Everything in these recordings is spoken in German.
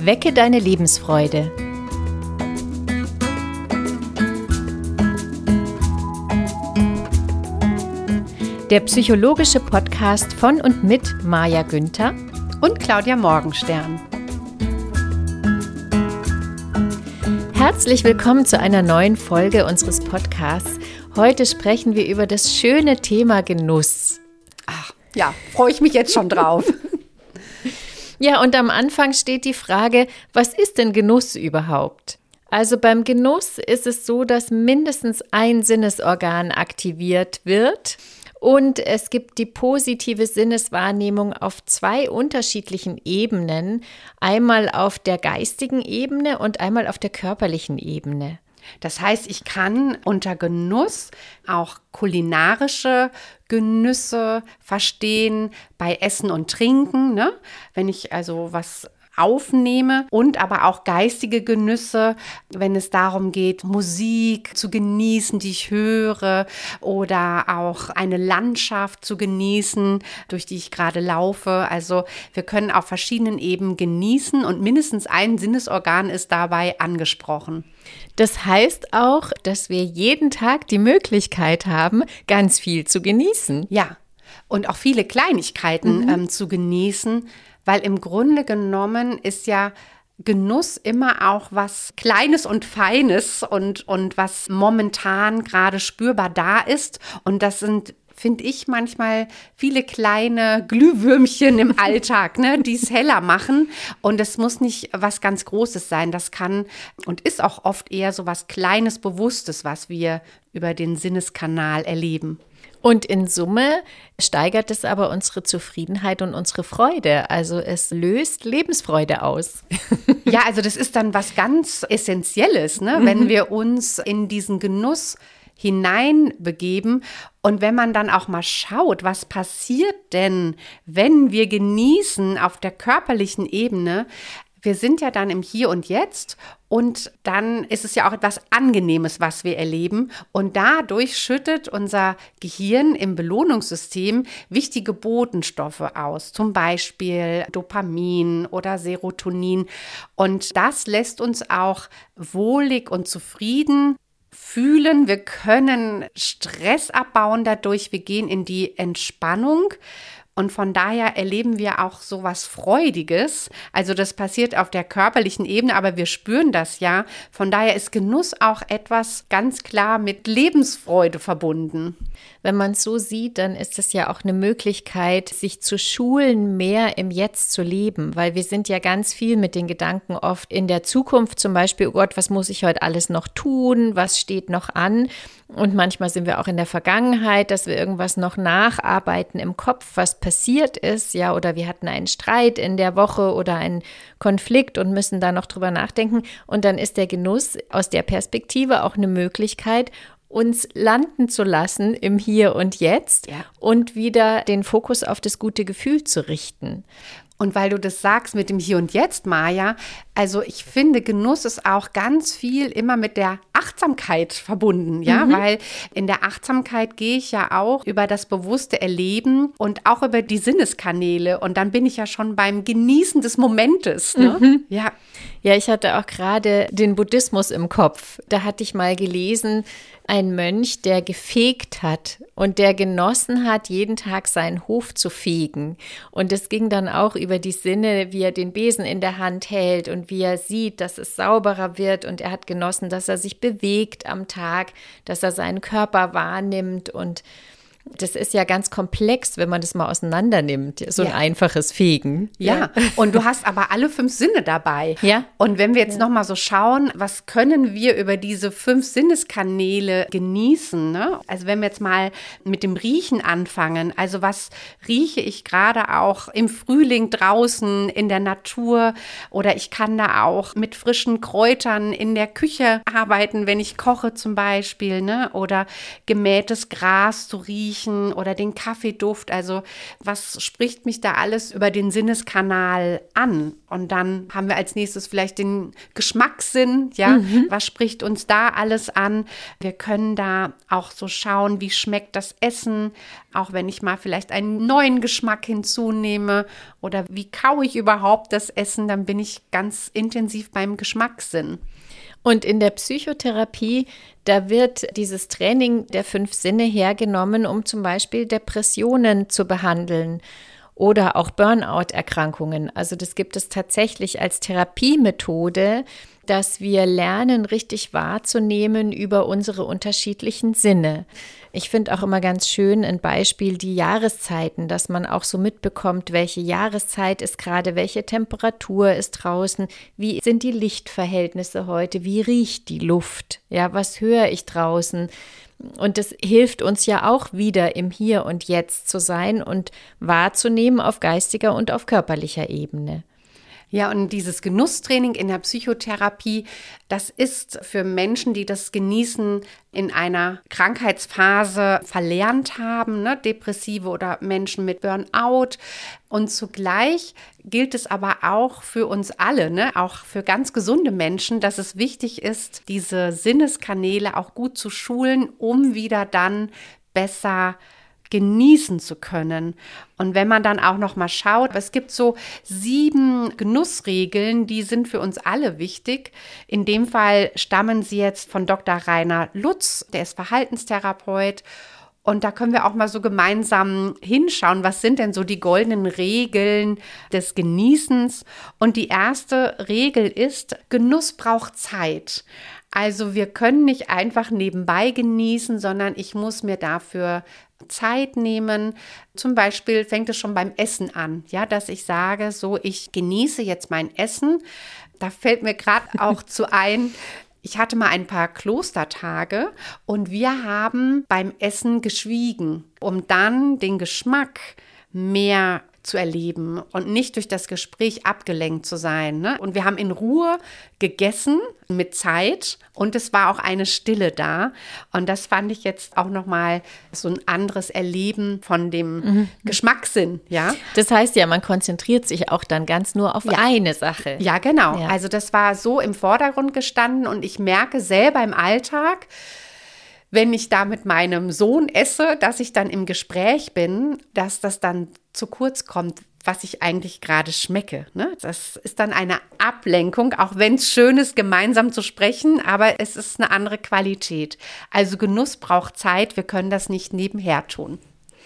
Wecke deine Lebensfreude. Der psychologische Podcast von und mit Maja Günther und Claudia Morgenstern. Herzlich willkommen zu einer neuen Folge unseres Podcasts. Heute sprechen wir über das schöne Thema Genuss. Ach, ja, freue ich mich jetzt schon drauf. Ja, und am Anfang steht die Frage, was ist denn Genuss überhaupt? Also beim Genuss ist es so, dass mindestens ein Sinnesorgan aktiviert wird. Und es gibt die positive Sinneswahrnehmung auf zwei unterschiedlichen Ebenen, einmal auf der geistigen Ebene und einmal auf der körperlichen Ebene. Das heißt, ich kann unter Genuss auch kulinarische Genüsse verstehen bei Essen und Trinken, ne? Wenn ich also was aufnehme, und aber auch geistige Genüsse, wenn es darum geht, Musik zu genießen, die ich höre, oder auch eine Landschaft zu genießen, durch die ich gerade laufe. Also wir können auf verschiedenen Ebenen genießen und mindestens ein Sinnesorgan ist dabei angesprochen. Das heißt auch, dass wir jeden Tag die Möglichkeit haben, ganz viel zu genießen. Ja, und auch viele Kleinigkeiten zu genießen, weil im Grunde genommen ist ja Genuss immer auch was Kleines und Feines und was momentan gerade spürbar da ist. Und das sind, finde ich, manchmal viele kleine Glühwürmchen im Alltag, ne, die es heller machen. Und es muss nicht was ganz Großes sein. Das kann und ist auch oft eher so was Kleines, Bewusstes, was wir über den Sinneskanal erleben. Und in Summe steigert es aber unsere Zufriedenheit und unsere Freude. Also es löst Lebensfreude aus. Ja, also das ist dann was ganz Essentielles, ne? Wenn wir uns in diesen Genuss hineinbegeben und wenn man dann auch mal schaut, was passiert denn, wenn wir genießen auf der körperlichen Ebene. Wir sind ja dann im Hier und Jetzt und dann ist es ja auch etwas Angenehmes, was wir erleben. Und dadurch schüttet unser Gehirn im Belohnungssystem wichtige Botenstoffe aus, zum Beispiel Dopamin oder Serotonin. Und das lässt uns auch wohlig und zufrieden fühlen. Wir können Stress abbauen dadurch, wir gehen in die Entspannung. Und von daher erleben wir auch so was Freudiges. Also das passiert auf der körperlichen Ebene, aber wir spüren das ja. Von daher ist Genuss auch etwas ganz klar mit Lebensfreude verbunden. Wenn man es so sieht, dann ist es ja auch eine Möglichkeit, sich zu schulen, mehr im Jetzt zu leben. Weil wir sind ja ganz viel mit den Gedanken oft in der Zukunft, zum Beispiel, oh Gott, was muss ich heute alles noch tun? Was steht noch an? Und manchmal sind wir auch in der Vergangenheit, dass wir irgendwas noch nacharbeiten im Kopf, was passiert ist, ja, oder wir hatten einen Streit in der Woche oder einen Konflikt und müssen da noch drüber nachdenken. Und dann ist der Genuss aus der Perspektive auch eine Möglichkeit, uns landen zu lassen im Hier und Jetzt, ja, und wieder den Fokus auf das gute Gefühl zu richten. Und weil du das sagst mit dem Hier und Jetzt, Maja, also ich finde, Genuss ist auch ganz viel immer mit der Achtsamkeit verbunden, ja, weil in der Achtsamkeit gehe ich ja auch über das bewusste Erleben und auch über die Sinneskanäle und dann bin ich ja schon beim Genießen des Momentes, ne? Ja. Ja, ich hatte auch gerade den Buddhismus im Kopf. Da hatte ich mal gelesen, ein Mönch, der gefegt hat und der genossen hat, jeden Tag seinen Hof zu fegen. Und es ging dann auch über die Sinne, wie er den Besen in der Hand hält und wie er sieht, dass es sauberer wird. Und er hat genossen, dass er sich bewegt am Tag, dass er seinen Körper wahrnimmt. Und das ist ja ganz komplex, wenn man das mal auseinander nimmt, so ein einfaches Fegen. Ja, und du hast aber alle 5 Sinne dabei. Ja. Und wenn wir jetzt noch mal so schauen, was können wir über diese 5 Sinneskanäle genießen, ne? Also wenn wir jetzt mal mit dem Riechen anfangen, also was rieche ich gerade auch im Frühling draußen in der Natur oder ich kann da auch mit frischen Kräutern in der Küche arbeiten, wenn ich koche zum Beispiel, ne? Oder gemähtes Gras zu riechen riechen oder den Kaffeeduft. Also was spricht mich da alles über den Sinneskanal an? Und dann haben wir als nächstes vielleicht den Geschmackssinn. Ja, was spricht uns da alles an? Wir können da auch so schauen, wie schmeckt das Essen, auch wenn ich mal vielleicht einen neuen Geschmack hinzunehme oder wie kaue ich überhaupt das Essen, dann bin ich ganz intensiv beim Geschmackssinn. Und in der Psychotherapie, da wird dieses Training der 5 Sinne hergenommen, um zum Beispiel Depressionen zu behandeln oder auch Burnout-Erkrankungen. Also das gibt es tatsächlich als Therapiemethode, dass wir lernen, richtig wahrzunehmen über unsere unterschiedlichen Sinne. Ich finde auch immer ganz schön ein Beispiel die Jahreszeiten, dass man auch so mitbekommt, welche Jahreszeit ist gerade, welche Temperatur ist draußen, wie sind die Lichtverhältnisse heute, wie riecht die Luft, ja, was höre ich draußen? Und das hilft uns ja auch wieder im Hier und Jetzt zu sein und wahrzunehmen auf geistiger und auf körperlicher Ebene. Ja, und dieses Genusstraining in der Psychotherapie, das ist für Menschen, die das Genießen in einer Krankheitsphase verlernt haben, ne? Depressive oder Menschen mit Burnout. Und zugleich gilt es aber auch für uns alle, ne? Auch für ganz gesunde Menschen, dass es wichtig ist, diese Sinneskanäle auch gut zu schulen, um wieder dann besser genießen zu können. Und wenn man dann auch noch mal schaut, es gibt so 7 Genussregeln, die sind für uns alle wichtig. In dem Fall stammen sie jetzt von Dr. Rainer Lutz, der ist Verhaltenstherapeut. Und da können wir auch mal so gemeinsam hinschauen, was sind denn so die goldenen Regeln des Genießens. Und die erste Regel ist, Genuss braucht Zeit. Also wir können nicht einfach nebenbei genießen, sondern ich muss mir dafür Zeit nehmen. Zum Beispiel fängt es schon beim Essen an, ja, dass ich sage, so, ich genieße jetzt mein Essen. Da fällt mir gerade auch zu ein, ich hatte mal ein paar Klostertage und wir haben beim Essen geschwiegen, um dann den Geschmack mehr zu erleben und nicht durch das Gespräch abgelenkt zu sein, ne? Und wir haben in Ruhe gegessen mit Zeit und es war auch eine Stille da. Und das fand ich jetzt auch nochmal so ein anderes Erleben von dem Geschmackssinn, ja. Das heißt ja, man konzentriert sich auch dann ganz nur auf eine Sache. Ja, genau. Ja. Also das war so im Vordergrund gestanden und ich merke selber im Alltag, wenn ich da mit meinem Sohn esse, dass ich dann im Gespräch bin, dass das dann zu kurz kommt, was ich eigentlich gerade schmecke, ne? Das ist dann eine Ablenkung, auch wenn es schön ist, gemeinsam zu sprechen, aber es ist eine andere Qualität. Also Genuss braucht Zeit, wir können das nicht nebenher tun.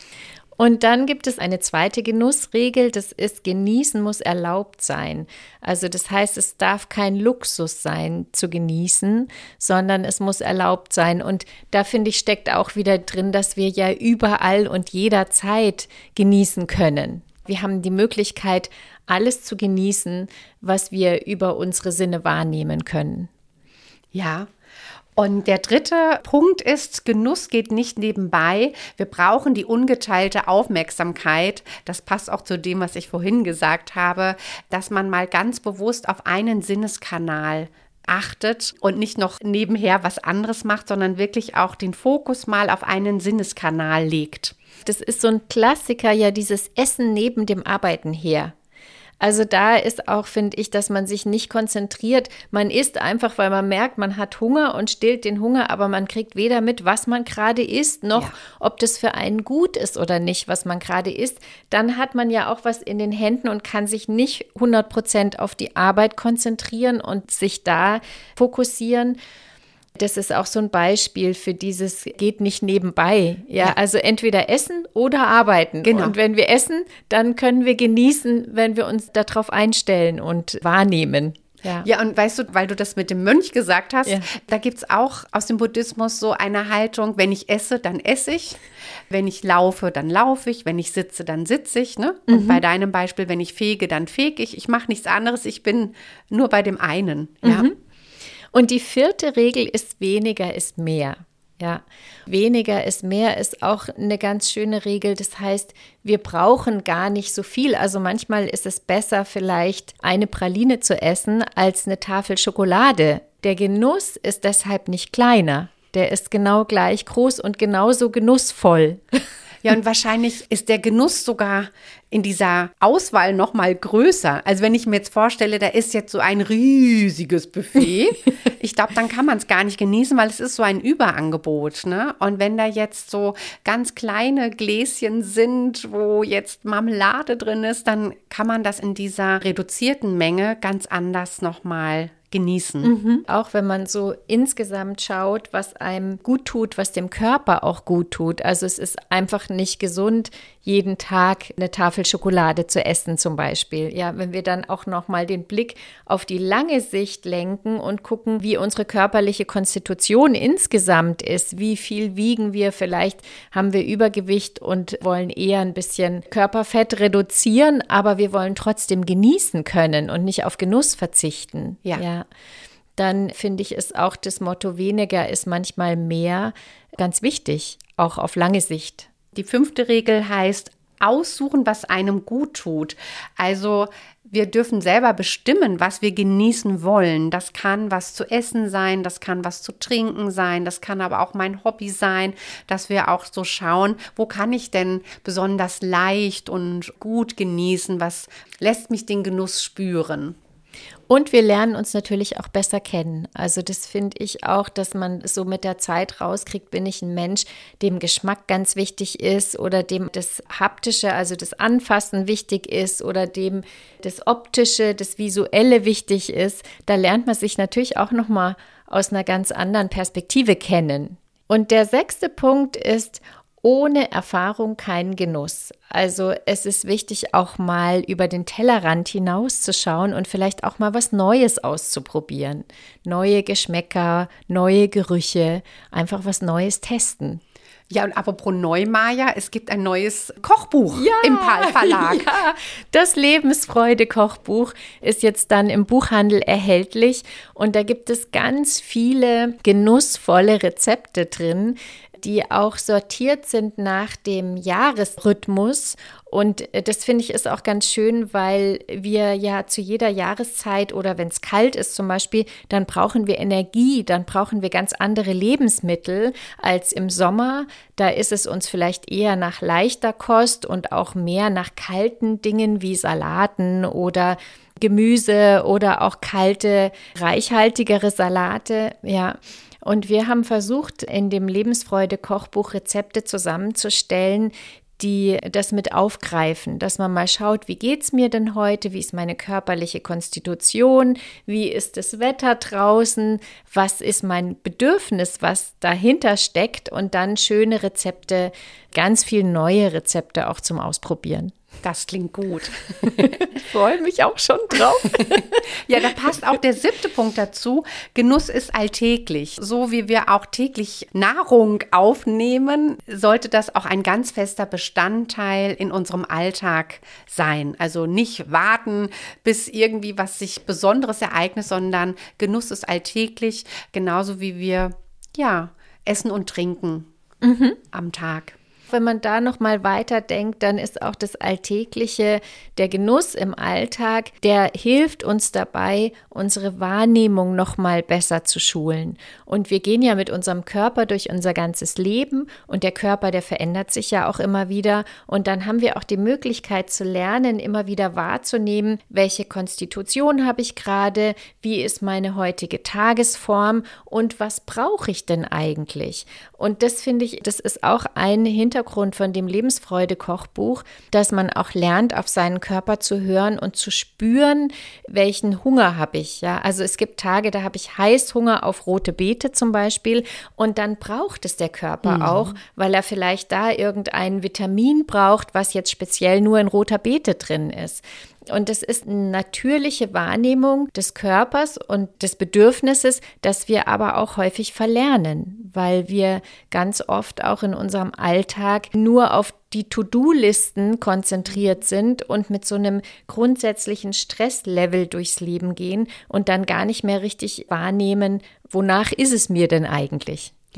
Und dann gibt es eine zweite Genussregel, das ist, genießen muss erlaubt sein. Also das heißt, es darf kein Luxus sein zu genießen, sondern es muss erlaubt sein. Und da finde ich, steckt auch wieder drin, dass wir ja überall und jederzeit genießen können. Wir haben die Möglichkeit, alles zu genießen, was wir über unsere Sinne wahrnehmen können. Ja. Und der dritte Punkt ist, Genuss geht nicht nebenbei. Wir brauchen die ungeteilte Aufmerksamkeit. Das passt auch zu dem, was ich vorhin gesagt habe, dass man mal ganz bewusst auf einen Sinneskanal achtet und nicht noch nebenher was anderes macht, sondern wirklich auch den Fokus mal auf einen Sinneskanal legt. Das ist so ein Klassiker, ja, dieses Essen neben dem Arbeiten her. Also da ist auch, finde ich, dass man sich nicht konzentriert. Man isst einfach, weil man merkt, man hat Hunger und stillt den Hunger, aber man kriegt weder mit, was man gerade isst, noch ob das für einen gut ist oder nicht, was man gerade isst. Dann hat man ja auch was in den Händen und kann sich nicht 100% auf die Arbeit konzentrieren und sich da fokussieren. Das ist auch so ein Beispiel für dieses geht nicht nebenbei. Ja, also entweder essen oder arbeiten. Genau. Und wenn wir essen, dann können wir genießen, wenn wir uns darauf einstellen und wahrnehmen. Ja, und weißt du, weil du das mit dem Mönch gesagt hast, da gibt es auch aus dem Buddhismus so eine Haltung, wenn ich esse, dann esse ich. Wenn ich laufe, dann laufe ich. Wenn ich sitze, dann sitze ich. Ne? Und bei deinem Beispiel, wenn ich fege, dann fege ich. Ich mache nichts anderes, ich bin nur bei dem einen. Ja. Und die 4. Regel ist, weniger ist mehr. Ja, weniger ist mehr ist auch eine ganz schöne Regel. Das heißt, wir brauchen gar nicht so viel. Also manchmal ist es besser, vielleicht eine Praline zu essen, als eine Tafel Schokolade. Der Genuss ist deshalb nicht kleiner. Der ist genau gleich groß und genauso genussvoll. Ja, und wahrscheinlich ist der Genuss sogar in dieser Auswahl noch mal größer. Also wenn ich mir jetzt vorstelle, da ist jetzt so ein riesiges Buffet, ich glaube, dann kann man es gar nicht genießen, weil es ist so ein Überangebot, ne? Und wenn da jetzt so ganz kleine Gläschen sind, wo jetzt Marmelade drin ist, dann kann man das in dieser reduzierten Menge ganz anders noch mal genießen. Auch wenn man so insgesamt schaut, was einem gut tut, was dem Körper auch gut tut. Also es ist einfach nicht gesund, jeden Tag eine Tafel Schokolade zu essen zum Beispiel. Ja, wenn wir dann auch nochmal den Blick auf die lange Sicht lenken und gucken, wie unsere körperliche Konstitution insgesamt ist, wie viel wiegen wir, vielleicht haben wir Übergewicht und wollen eher ein bisschen Körperfett reduzieren, aber wir wollen trotzdem genießen können und nicht auf Genuss verzichten. Ja. Dann finde ich es auch das Motto, weniger ist manchmal mehr, ganz wichtig, auch auf lange Sicht. Die 5. Regel heißt, aussuchen, was einem gut tut. Also wir dürfen selber bestimmen, was wir genießen wollen. Das kann was zu essen sein, das kann was zu trinken sein, das kann aber auch mein Hobby sein, dass wir auch so schauen, wo kann ich denn besonders leicht und gut genießen, was lässt mich den Genuss spüren. Und wir lernen uns natürlich auch besser kennen. Also das finde ich auch, dass man so mit der Zeit rauskriegt, bin ich ein Mensch, dem Geschmack ganz wichtig ist oder dem das Haptische, also das Anfassen wichtig ist oder dem das Optische, das Visuelle wichtig ist. Da lernt man sich natürlich auch nochmal aus einer ganz anderen Perspektive kennen. Und der 6. Punkt ist, ohne Erfahrung kein Genuss. Also es ist wichtig, auch mal über den Tellerrand hinauszuschauen und vielleicht auch mal was Neues auszuprobieren. Neue Geschmäcker, neue Gerüche, einfach was Neues testen. Ja, und apropos Neumayer, es gibt ein neues Kochbuch im PAL Verlag. Ja, das Lebensfreude-Kochbuch ist jetzt dann im Buchhandel erhältlich und da gibt es ganz viele genussvolle Rezepte drin, die auch sortiert sind nach dem Jahresrhythmus. Und das finde ich ist auch ganz schön, weil wir ja zu jeder Jahreszeit oder wenn es kalt ist zum Beispiel, dann brauchen wir Energie, dann brauchen wir ganz andere Lebensmittel als im Sommer. Da ist es uns vielleicht eher nach leichter Kost und auch mehr nach kalten Dingen wie Salaten oder Gemüse oder auch kalte, reichhaltigere Salate, ja. Und wir haben versucht, in dem Lebensfreude-Kochbuch Rezepte zusammenzustellen, die das mit aufgreifen, dass man mal schaut, wie geht's mir denn heute, wie ist meine körperliche Konstitution, wie ist das Wetter draußen, was ist mein Bedürfnis, was dahinter steckt und dann schöne Rezepte, ganz viele neue Rezepte auch zum Ausprobieren. Das klingt gut. Ich freue mich auch schon drauf. Ja, da passt auch der 7. Punkt dazu. Genuss ist alltäglich. So wie wir auch täglich Nahrung aufnehmen, sollte das auch ein ganz fester Bestandteil in unserem Alltag sein. Also nicht warten, bis irgendwie was sich Besonderes ereignet, sondern Genuss ist alltäglich, genauso wie wir essen und trinken am Tag. Wenn man da noch mal weiterdenkt, dann ist auch das Alltägliche, der Genuss im Alltag, der hilft uns dabei, unsere Wahrnehmung noch mal besser zu schulen. Und wir gehen ja mit unserem Körper durch unser ganzes Leben und der Körper, der verändert sich ja auch immer wieder. Und dann haben wir auch die Möglichkeit zu lernen, immer wieder wahrzunehmen, welche Konstitution habe ich gerade, wie ist meine heutige Tagesform und was brauche ich denn eigentlich? Und das finde ich, das ist auch ein Hintergrund von dem Lebensfreude-Kochbuch, dass man auch lernt, auf seinen Körper zu hören und zu spüren, welchen Hunger habe ich. Ja? Also es gibt Tage, da habe ich Heißhunger auf rote Beete zum Beispiel und dann braucht es der Körper auch, weil er vielleicht da irgendein Vitamin braucht, was jetzt speziell nur in roter Beete drin ist. Und es ist eine natürliche Wahrnehmung des Körpers und des Bedürfnisses, das wir aber auch häufig verlernen, weil wir ganz oft auch in unserem Alltag nur auf die To-Do-Listen konzentriert sind und mit so einem grundsätzlichen Stresslevel durchs Leben gehen und dann gar nicht mehr richtig wahrnehmen, wonach ist es mir denn eigentlich? Ja.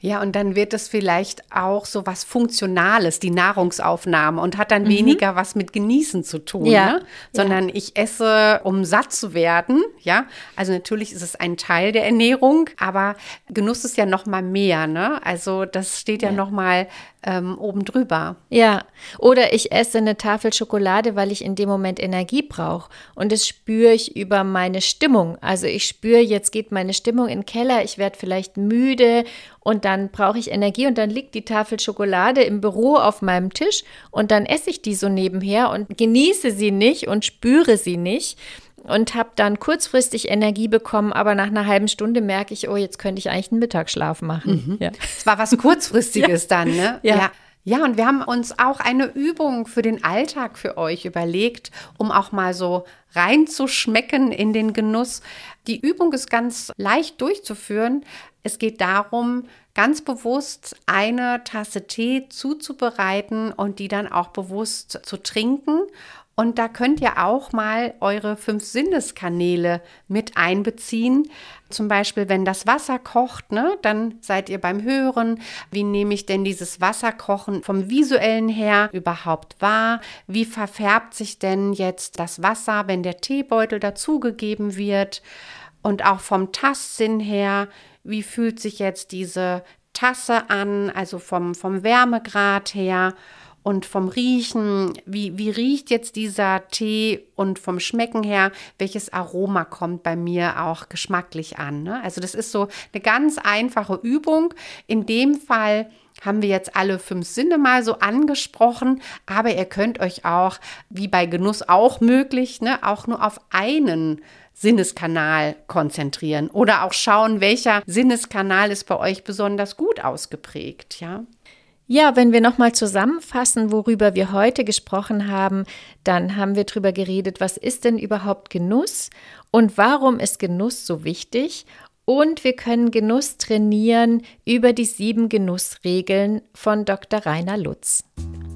Ja, und dann wird es vielleicht auch so was Funktionales, die Nahrungsaufnahme, und hat dann weniger was mit Genießen zu tun, ne? Sondern ich esse, um satt zu werden, ja. Also natürlich ist es ein Teil der Ernährung, aber Genuss ist ja noch mal mehr, ne? Also das steht ja noch mal oben drüber. Ja, oder ich esse eine Tafel Schokolade, weil ich in dem Moment Energie brauche. Und das spüre ich über meine Stimmung. Also ich spüre, jetzt geht meine Stimmung in den Keller, ich werde vielleicht müde und dann brauche ich Energie und dann liegt die Tafel Schokolade im Büro auf meinem Tisch und dann esse ich die so nebenher und genieße sie nicht und spüre sie nicht. Und habe dann kurzfristig Energie bekommen, aber nach einer halben Stunde merke ich, oh, jetzt könnte ich eigentlich einen Mittagsschlaf machen. Ja. Es war was Kurzfristiges dann, ne? Ja. Ja, und wir haben uns auch eine Übung für den Alltag für euch überlegt, um auch mal so reinzuschmecken in den Genuss. Die Übung ist ganz leicht durchzuführen. Es geht darum, ganz bewusst eine Tasse Tee zuzubereiten und die dann auch bewusst zu trinken. Und da könnt ihr auch mal eure 5 Sinneskanäle mit einbeziehen. Zum Beispiel, wenn das Wasser kocht, ne, dann seid ihr beim Hören. Wie nehme ich denn dieses Wasserkochen vom Visuellen her überhaupt wahr? Wie verfärbt sich denn jetzt das Wasser, wenn der Teebeutel dazugegeben wird? Und auch vom Tastsinn her, wie fühlt sich jetzt diese Tasse an, also vom Wärmegrad her? Und vom Riechen, wie riecht jetzt dieser Tee, und vom Schmecken her, welches Aroma kommt bei mir auch geschmacklich an, ne? Also das ist so eine ganz einfache Übung. In dem Fall haben wir jetzt alle 5 Sinne mal so angesprochen, aber ihr könnt euch auch, wie bei Genuss auch möglich, ne, auch nur auf einen Sinneskanal konzentrieren oder auch schauen, welcher Sinneskanal ist bei euch besonders gut ausgeprägt, ja. Ja, wenn wir nochmal zusammenfassen, worüber wir heute gesprochen haben, dann haben wir darüber geredet, was ist denn überhaupt Genuss und warum ist Genuss so wichtig? Und wir können Genuss trainieren über die 7 Genussregeln von Dr. Rainer Lutz.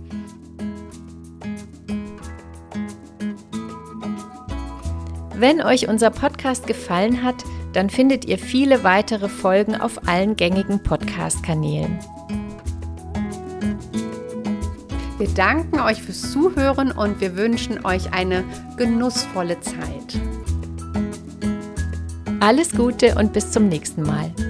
Wenn euch unser Podcast gefallen hat, dann findet ihr viele weitere Folgen auf allen gängigen Podcast-Kanälen. Wir danken euch fürs Zuhören und wir wünschen euch eine genussvolle Zeit. Alles Gute und bis zum nächsten Mal.